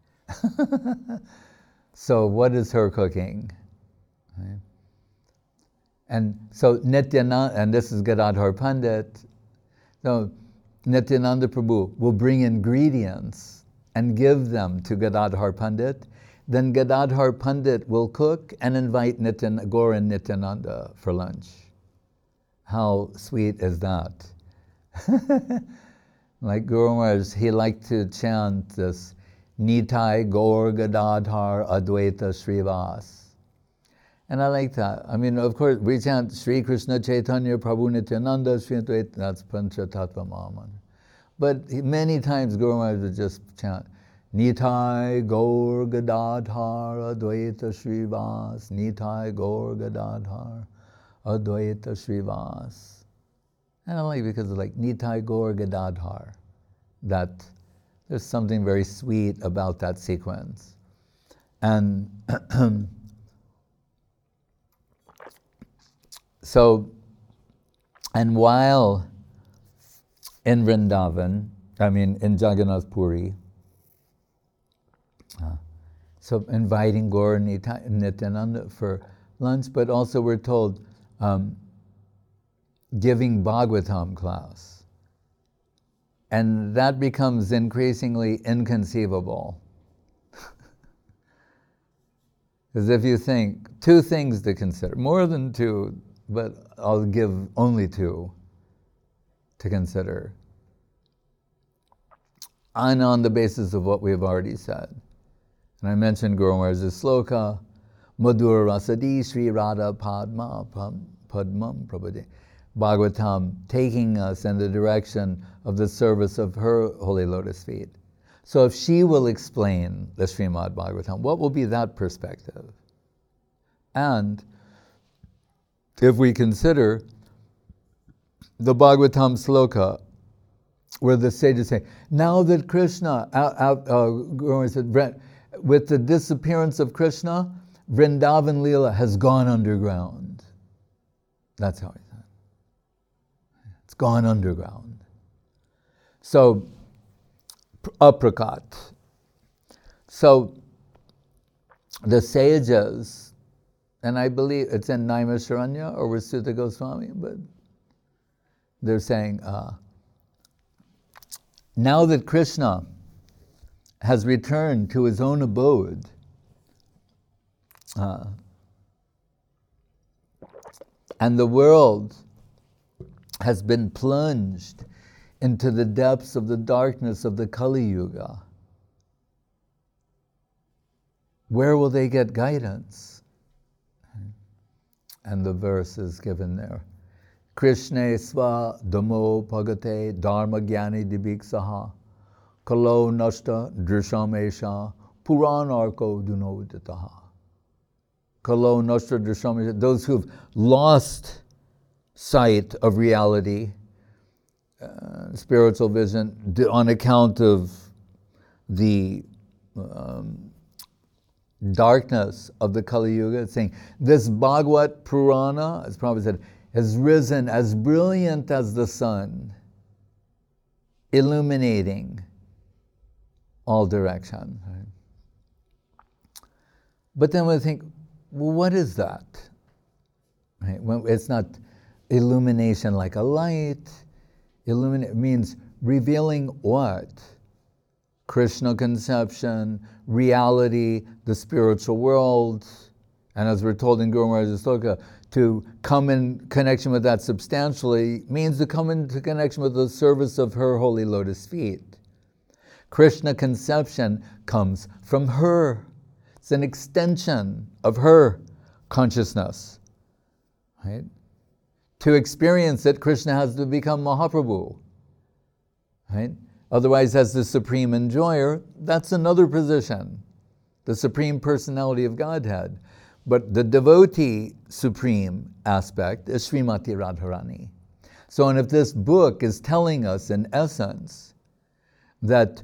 So what is her cooking? Right. And so Nityananda, and this is Gadadhar Pandit, so Nityananda Prabhu will bring ingredients and give them to Gadadhar Pandit. Then Gadadhar Pandit will cook and invite Nityan, Gaur and Nityananda for lunch. How sweet is that? Like Guru Maharaj, he liked to chant this Nitai Gaur Gadadhar Advaita Srivas. And I like that. I mean, of course, we chant Sri Krishna Chaitanya Prabhu Nityananda Sri Advaita, that's Pancha Tattva Mahamantra. But many times Guru Maharaj would just chant Nitai Gaur Gadadhar Advaita Srivas, Nitai Gaur Gadadhar Advaita Srivas. And I like it because of like Nitai Gaur Gadadhar, that there's something very sweet about that sequence. And so, and while in Vrindavan, I mean in Jagannath Puri, uh, so inviting Gaur and Nityananda for lunch, but also we're told um, giving Bhagavatam class. And that becomes increasingly inconceivable. Because if you think, two things to consider, more than two, but I'll give only two to consider. And on the basis of what we've already said. And I mentioned Guru Maharaj's sloka, Madhura Rasadi Sri Radha Padma Padmam Prabhude. Bhagavatam taking us in the direction of the service of her holy lotus feet. So if she will explain the Srimad Bhagavatam, what will be that perspective? And if we consider the Bhagavatam sloka, where the sages say, now that Krishna, uh, uh, said, with the disappearance of Krishna, Vrindavan Leela has gone underground. That's how he said. It's gone underground. So, aprakat. So, the sages, and I believe it's in Naimisharanya or with Sutta Goswami, but they're saying, uh, now that Krishna has returned to his own abode, uh, and the world has been plunged into the depths of the darkness of the Kali Yuga, where will they get guidance? And the verse is given there. Krishna sva damo pagate dharma gyani dibiksaha kalo nashta drishamesha puranarko dunoditaha. Kalo nashta drishamesha, those who've lost sight of reality, uh, spiritual vision, on account of the um, darkness of the Kali Yuga. It's saying this Bhagavad Purana, as Prabhupada said, has risen as brilliant as the sun, illuminating all direction. Right? But then we think, well, what is that? Right? When it's not illumination like a light. Illuminate means revealing what? Krishna conception, reality, the spiritual world, and as we're told in Guru Maharaj's Sloka, to come in connection with that substantially means to come into connection with the service of her holy lotus feet. Krishna conception comes from her. It's an extension of her consciousness. Right? To experience it, Krishna has to become Mahaprabhu. Right? Otherwise, as the supreme enjoyer, that's another position, the supreme personality of Godhead. But the devotee supreme aspect is Srimati Radharani. So, and if this book is telling us, in essence, that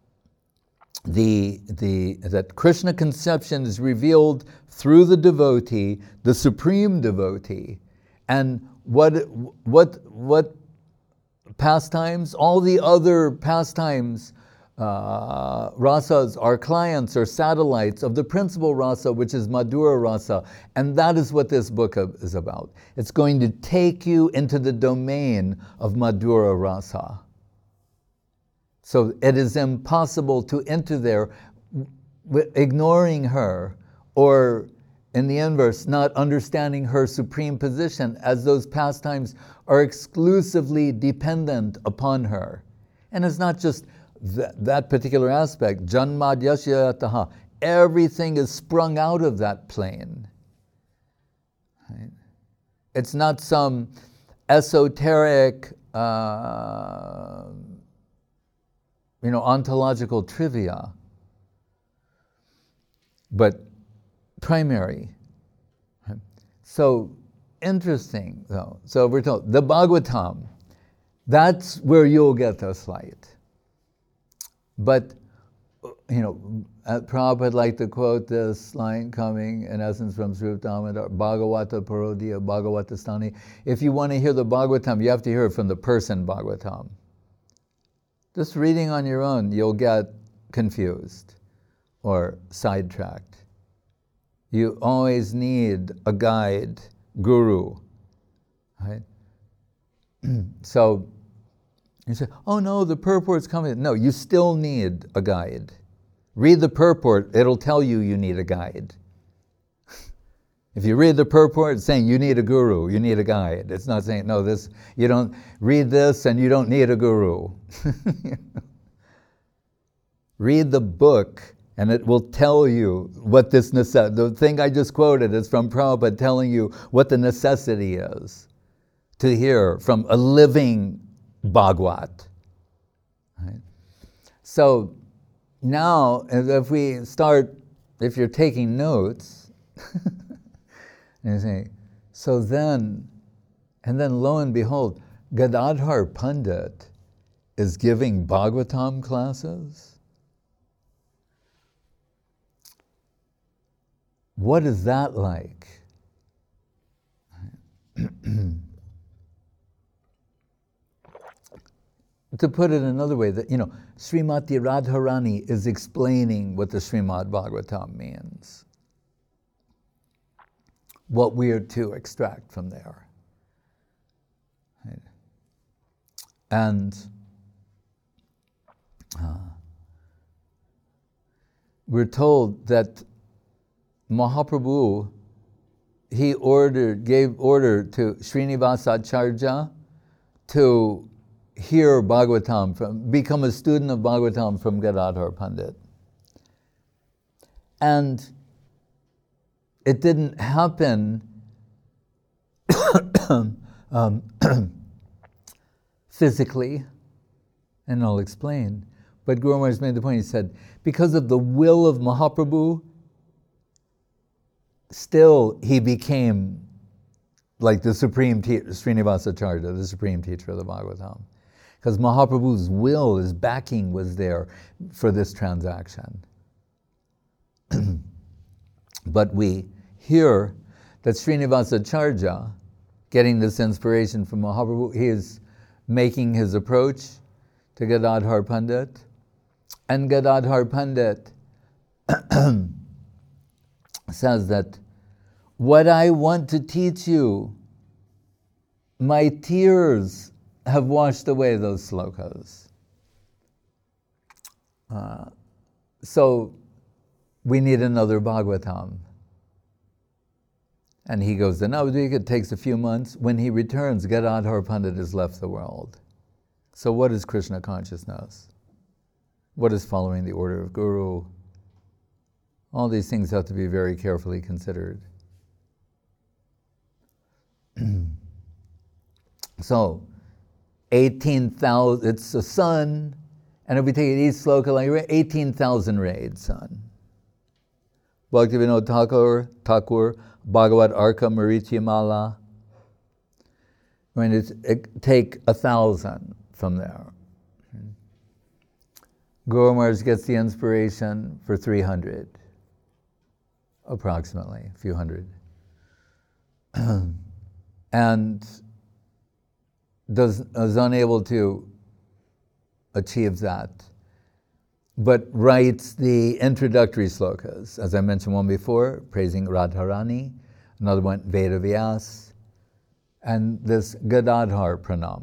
the, the that Krishna conception is revealed through the devotee, the supreme devotee, and what what what pastimes, all the other pastimes, uh, rasas are clients or satellites of the principal rasa, which is Madhura rasa, and that is what this book is about. It's going to take you into the domain of Madhura rasa. So it is impossible to enter there ignoring her, or in the inverse, not understanding her supreme position, as those pastimes are exclusively dependent upon her. And it's not just th- that particular aspect. Janmadyasya yataha. Everything is sprung out of that plane. Right? It's not some esoteric, uh, you know, ontological trivia, but primary. So interesting, though. So we're told the Bhagavatam, that's where you'll get this light. But, you know, Prabhupada would like to quote this line coming, in essence, from Sri Damodar, Bhagavata Parodiya, Bhagavata Stani. If you want to hear the Bhagavatam, you have to hear it from the person Bhagavatam. Just reading on your own, you'll get confused or sidetracked. You always need a guide, guru, right? So you say, oh no, the purport's coming. No, you still need a guide. Read the purport, it'll tell you you need a guide. If you read the purport, it's saying you need a guru, you need a guide. It's not saying, no, this, you don't read this and you don't need a guru. Read the book, and it will tell you what this necessity, the thing I just quoted is from Prabhupada telling you what the necessity is to hear from a living Bhagavad. Right? So now, if we start, if you're taking notes, and you say, so then, and then lo and behold, Gadadhar Pandit is giving Bhagavatam classes? What is that like? To put it another way, that, you know, Srimati Radharani is explaining what the Srimad Bhagavatam means, what we are to extract from there. Right? And uh, we're told that Mahaprabhu, he ordered, gave order to Srinivasacharya to hear Bhagavatam, from, become a student of Bhagavatam from Gadadhar Pandit. And it didn't happen um, physically, and I'll explain. But Guru Maharaj made the point, he said, because of the will of Mahaprabhu, still he became like the supreme teacher, Srinivasacharya, the supreme teacher of the Bhagavatam. Because Mahaprabhu's will, his backing was there for this transaction. But we hear that Srinivasacharya, getting this inspiration from Mahaprabhu, he is making his approach to Gadadhar Pandit. And Gadadhar Pandit says that, what I want to teach you, my tears have washed away those slokas. Uh, so we need another Bhagavatam. And he goes to Navadvip, it takes a few months. When he returns, Gadadhar Pandit has left the world. So what is Krishna consciousness? What is following the order of Guru? All these things have to be very carefully considered. So, eighteen thousand, it's a sun, and if we take it each sloka, like eighteen thousand raids, sun. Bhaktivinoda Thakur, Thakur, Bhagavad Arka Marityamala. We're going to take a thousand from there. Guru Maharaj gets the inspiration for three hundred, approximately, a few hundred. And does, is unable to achieve that, but writes the introductory slokas. As I mentioned one before, praising Radharani, another one, Veda Vyas, and this Gadadhar Pranam.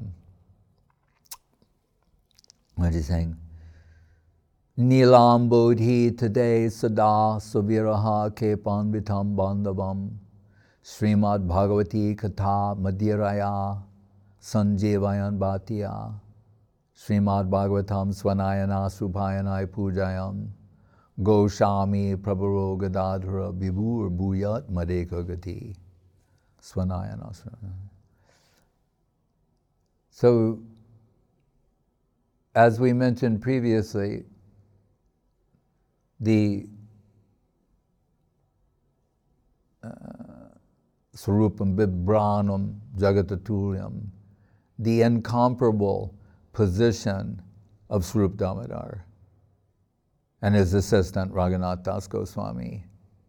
What is he saying? Nilam Bodhi today sada Suviraha Kepan Vitam Bandhavam Srimad Bhagavati Katha Madhyaraya Sanjeevayan Bhattiya Srimad Bhagavatam Swanayana Subhayanai Pujayam Goshami Prabharo Gadadhara Vibhur Bhuyat Madeka Gati Swanayana. So, as we mentioned previously, the uh, Sarupam Bibranam Jagataturyam, the incomparable position of Swarup Damodar and his assistant Raghunath Das Goswami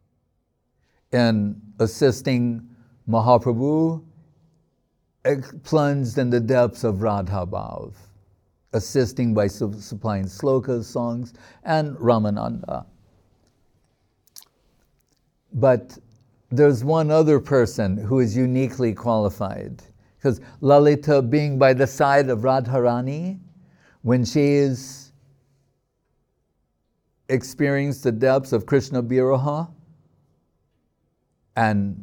in assisting Mahaprabhu plunged in the depths of Radha Bhav, assisting by su- supplying slokas, songs, and Ramananda. But there's one other person who is uniquely qualified, because Lalita, being by the side of Radharani, when she is experienced the depths of Krishna Viraha, and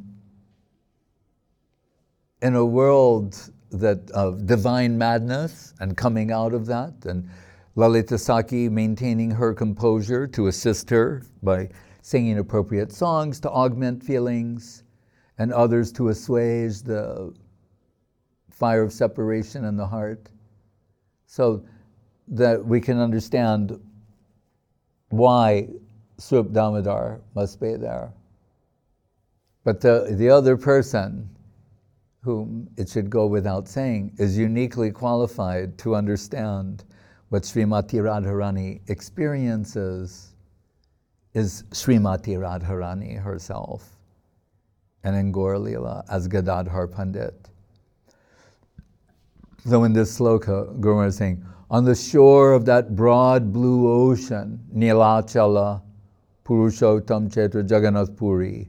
in a world that of divine madness and coming out of that, and Lalita Saki maintaining her composure to assist her by singing appropriate songs to augment feelings, and others to assuage the fire of separation in the heart, so that we can understand why Swarup Damodar must be there. But the, the other person, whom it should go without saying, is uniquely qualified to understand what Srimati Radharani experiences, is Srimati Radharani herself, and in Gaur Leela as Gadadhar Pandit. So in this sloka, Guru Maharaj is saying, on the shore of that broad blue ocean, Nilachala, Purushottam Chetra Jagannath Puri,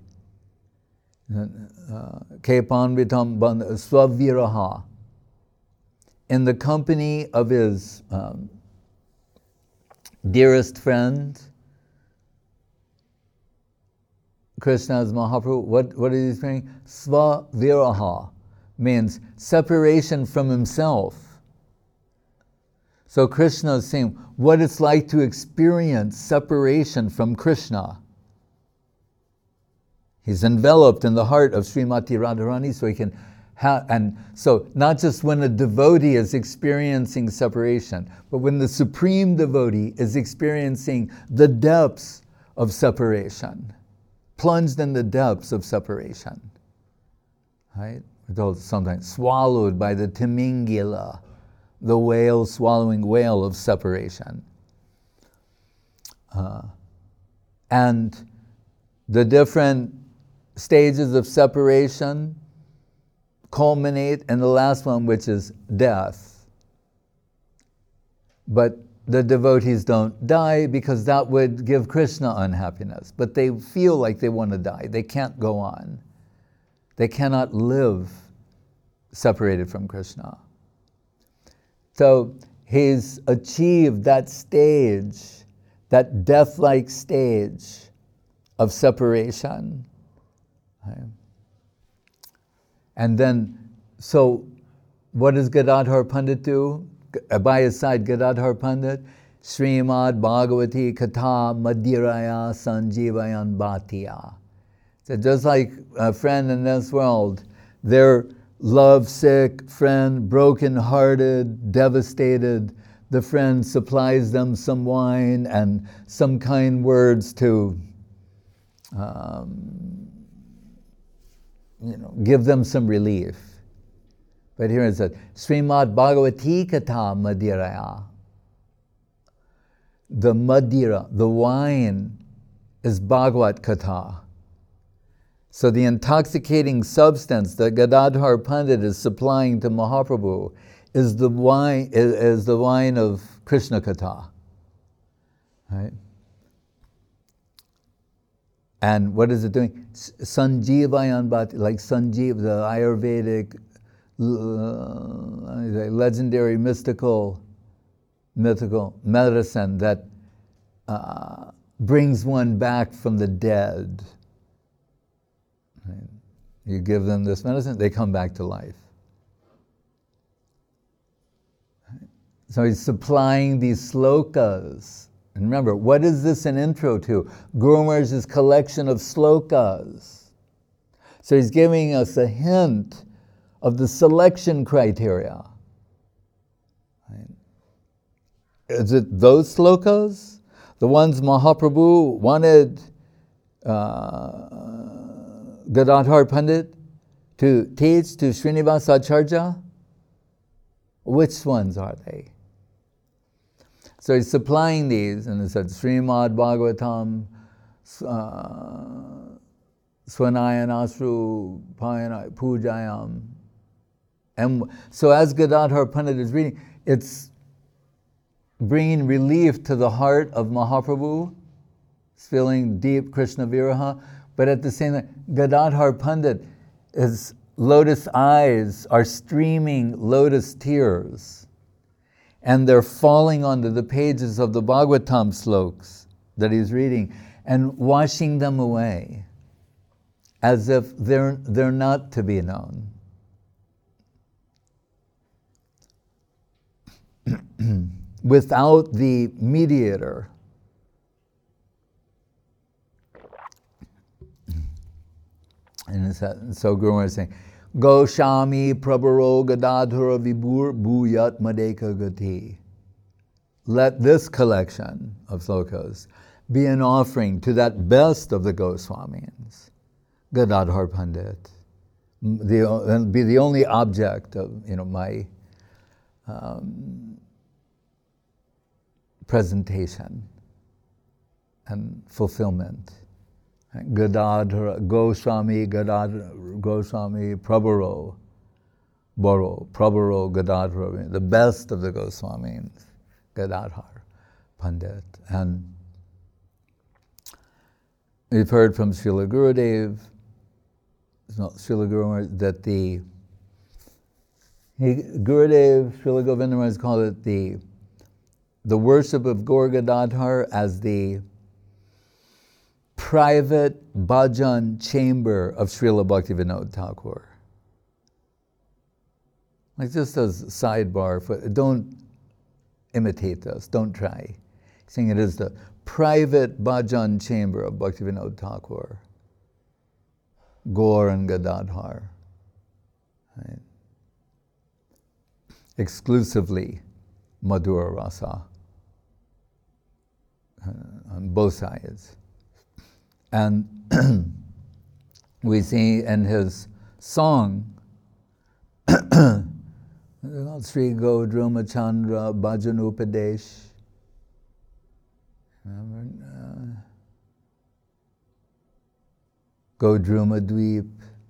Kepan Vitam Swaviraha, in the company of his um, dearest friend, Krishna's Mahaprabhu, what, what is he saying? Svaviraha means separation from himself. So Krishna is saying what it's like to experience separation from Krishna. He's enveloped in the heart of Srimati Radharani, so he can How, and so not just when a devotee is experiencing separation, but when the supreme devotee is experiencing the depths of separation, plunged in the depths of separation, right? We're told sometimes swallowed by the Timingila, the whale swallowing whale of separation. Uh, and the different stages of separation culminate in the last one, which is death. But the devotees don't die because that would give Krishna unhappiness. But they feel like they want to die. They can't go on. They cannot live separated from Krishna. So he's achieved that stage, that death-like stage of separation. Right? And then, so what does Gadadhar Pandit do? By his side, Gadadhar Pandit, Srimad Bhagavati Katha Madhiraya Sanjeevayan Bhattiya. So just like a friend in this world, their lovesick friend, broken-hearted, devastated, the friend supplies them some wine and some kind words to um, you know, give them some relief. But here it says, Srimad Bhagavati Katha Madhiraya. The Madhira, the wine, is Bhagavat Katha. So the intoxicating substance that Gadadhar Pandit is supplying to Mahaprabhu is the wine, is, is the wine of Krishna Katha. Right? And what is it doing? Sanjeevayan Bhatti, like Sanjeev, the Ayurvedic, uh, legendary mystical, mythical medicine that uh, brings one back from the dead. Right? You give them this medicine, they come back to life. Right? So he's supplying these slokas. And remember, what is this an intro to? Guru Maharaj's collection of slokas. So he's giving us a hint of the selection criteria. Right? Is it those slokas? The ones Mahaprabhu wanted uh, Gadadhar Pandit to teach to Srinivasa Acharya? Which ones are they? So he's supplying these, and it said Srimad Bhagavatam, uh, Swanayanasru Payana Pujayam. And so as Gadadhar Pandit is reading, it's bringing relief to the heart of Mahaprabhu. He's feeling deep Krishna Viraha, but at the same time, Gadadhar Pandit, his lotus eyes are streaming lotus tears. And they're falling onto the pages of the Bhagavatam slokas that he's reading and washing them away as if they're, they're not to be known. Without the mediator. And it's, so Guru Maharaj is saying, Goswami Prabharo Gadadhara Vibhur Bhuyat Madeka Gati. Let this collection of slokas be an offering to that best of the Goswamis, Gadadhar Pandit, the, and be the only object of you know my um, presentation and fulfillment. Gadadhara, Goswami, Gadadhara, Goswami, Prabharo, Boro, Prabharo, Gadadhara, the best of the Goswamis, Gadadhar Pandit. And we've heard from Srila Gurudev, Srila Guru Maharaj, that the he, Gurudev, Srila Govinda Maharaj called it the the worship of Gaur Gadadhar as the private bhajan chamber of Srila Bhaktivinoda Thakur. Like just as a sidebar, for, don't imitate this, don't try. Saying it is the private bhajan chamber of Bhaktivinoda Thakur, Gaur and Gadadhar. Right? Exclusively Madhura Rasa uh, on both sides. And we see in his song, Sri Godruma Chandra Bhajanupadesh. Remember? Uh, Godruma Dweep.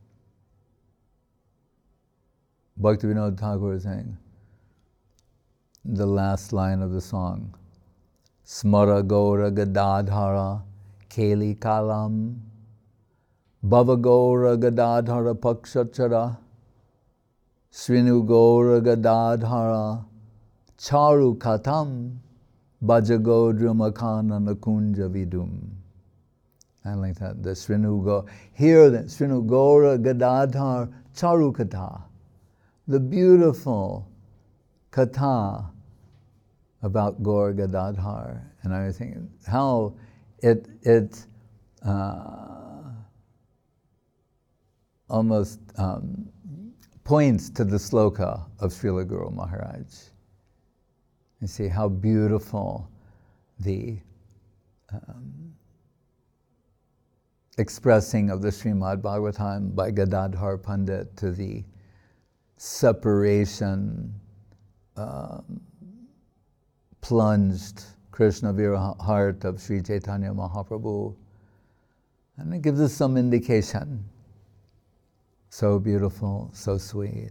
Bhaktivinoda Thakur is saying, the last line of the song, Smara Gaura Gadadhara Keli Kalam Bhava Gaura Gadadhara Pakshachara Srinu Gaura Gadadhara Charu Katam Bhajagodruma Nakunja Vidum. I like that. The Srinu Gaura. Here, the Srinu Gaura Gadadhar Charu Katha. The beautiful katha about Gaur Gadadhar. And I was thinking how it, it uh, almost um, points to the sloka of Srila Guru Maharaj. You see how beautiful the um, expressing of the Srimad Bhagavatam by Gadadhar Pandit to the separation um, plunged Krishna Vira heart of Sri Chaitanya Mahaprabhu. And it gives us some indication. So beautiful, so sweet.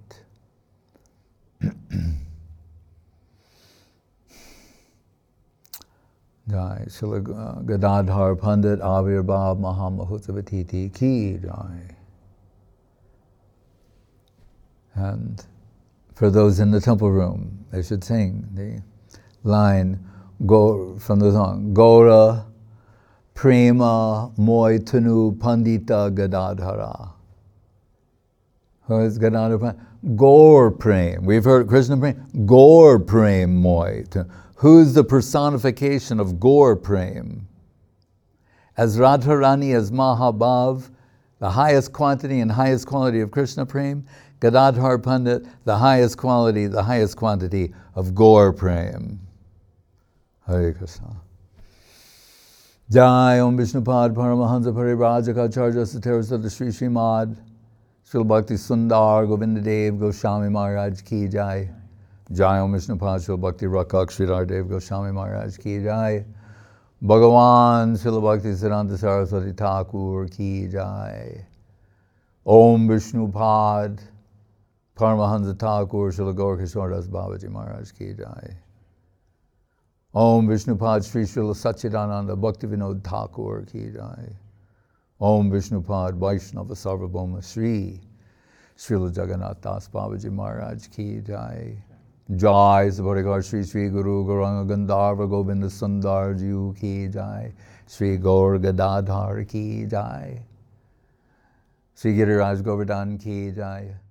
Jai Srila Gadadhar Pandit Avirbhav Mahamahutsavatiti Ki Jai. And for those in the temple room, they should sing the line go from the song, Gaura Prema Moy Tanu Pandita Gadadhara. Who is Gadadhara? Gaur Prem. We've heard Krishna Prem. Gaur Prem Moy. Who's the personification of Gaur Prem? As Radharani, as Mahabhav, the highest quantity and highest quality of Krishna Prem, Gadadhar Pandit, the highest quality, the highest quantity of Gaur Prem. Hare Krishna. Jai Om Vishnupad Paramahansa Parivrajakacharya Saterasata Sri Srimad Srila Bhakti Sundar Govinda Dev Goswami Maharaj Ki Jai. Jai Om Vishnupad Srila Bhakti Rakak Sridhar Dev Goswami Maharaj Ki Jai. Bhagavan Srila Bhakti Siddhanta Saraswati Thakur Ki Jai. Om Vishnupad Paramahansa Thakur Srila Gaur Kishore Das Babaji Maharaj Ki Jai. Om Vishnupad Sri Srila Satchidananda Bhaktivinoda Thakur Ki Jai. Om Vishnupad Vaishnava Sarvabhauma Sri Srila Jagannath Das Babaji Maharaj Ki Jai. Jai Sabharigar Sri Sri Guru Gauranga Gandharva Govinda Sundar Jiu Ki Jai. Sri Gaur Gadadhar Ki Jai. Sri Giriraj Govardhan Ki Jai.